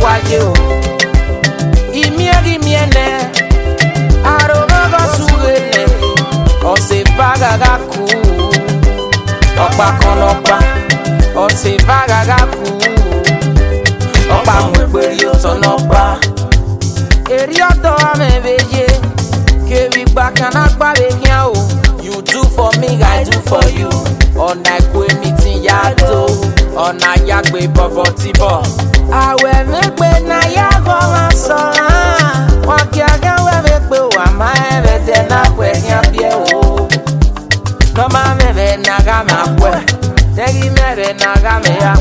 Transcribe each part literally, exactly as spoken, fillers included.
wayo. Imieri miene, aromaga suene, o se vaga gaku, opa konopa, o se vaga gaku, opa muperi otonopa, erioto ameveye, ke wikba kanakba bekia o. You do for me, I do for you. On a kwe meeting yato, on a yagwe bobo tibo. Awe mekwe na yago masona. Wakiaga we mekwe wa maeve tena kwe nyambie o. No ma meve naga makwe, tegi meve naga me ya.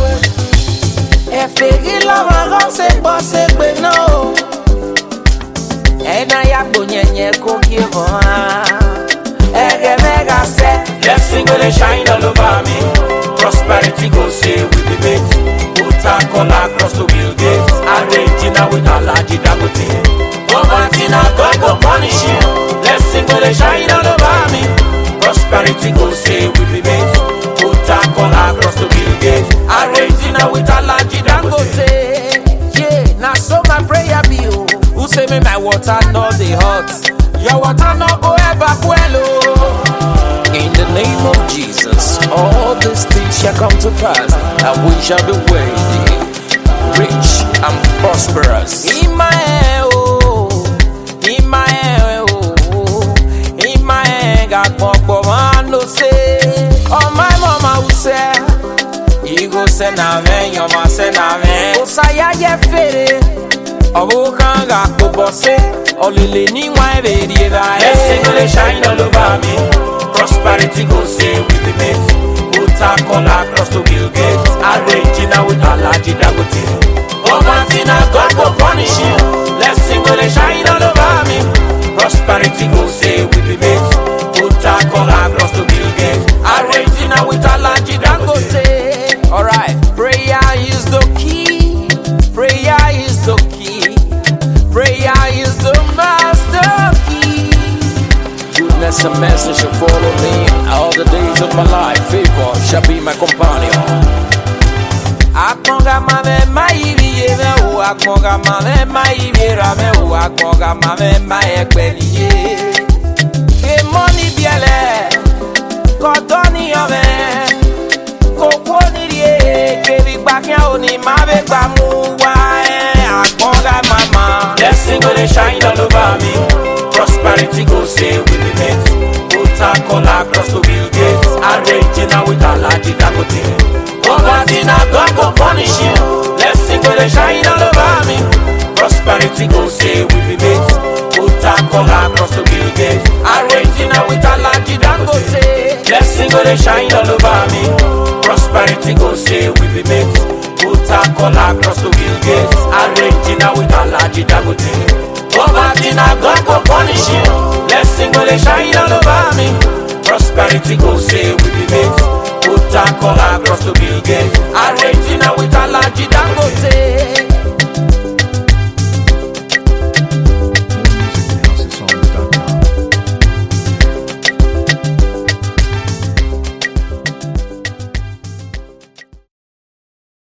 Efegi lo mago se bose kwe no. Ena yagbo nyenye kokivo ha. Blessing will shine all over me. Prosperity go say we be made. Put a collar across the Bill Gates. Argentina with a large Dagote. Overtina God go punish you. Blessing will shine all over me. Prosperity go say we be made. Put a collar across the Bill Gates. Argentina with a large Dagote. Yeah, now so my prayer be you. Who say me my water not the hot? Your water not go ever well. In the name of Jesus, all these things shall come to pass, and we shall be worthy, rich and prosperous. In my hand, oh, in my hand, oh, in my hand, God, Papa, man, no say. Oh, my mama will say, you go send a man, your man send a man. Oh, say, yeah, fere. Oh, can God go boss it? Oh, Lily, ni my baby, blessing will shine all over me. Prosperity go say we be made. Put a collar across the Bill Gates. Argentina with a large Dagote. Overtina God go punish you. Blessing will shine all over me. Prosperity go say we be made. Put a collar across the Bill Gates. Argentina with a large Dagote. Alright, prayer is the key. Prayer is the key. Prayer is the master key. Goodness and mercy shall follow me all the days of my life. Favor shall be my companion. Akonga mame maibiye me o, akonga mame maibira me o, akonga mame maekbeliye. Ke money biele, kotoni ove, kokoni rie, ke bigbakia oni mabe bamuwa. Akonga mama, blessing will shine all over me. Prosperity go say we be made. Put a collar across the Bill Gates. Argentina with a large Dagote. Overtina God go punish you. Blessing will shine all over me. Prosperity go say we be made. Put a collar across the Bill Gates. Argentina with a large Dagote. Blessing will shine all over me. Prosperity go say we be made. Put a collar across the Bill Gates. Argentina with a large Dagote. Overtina God go punish you. Blessing will shine all over me. Prosperity go say we be made. Put a collar across the Bill Gates. Argentina with a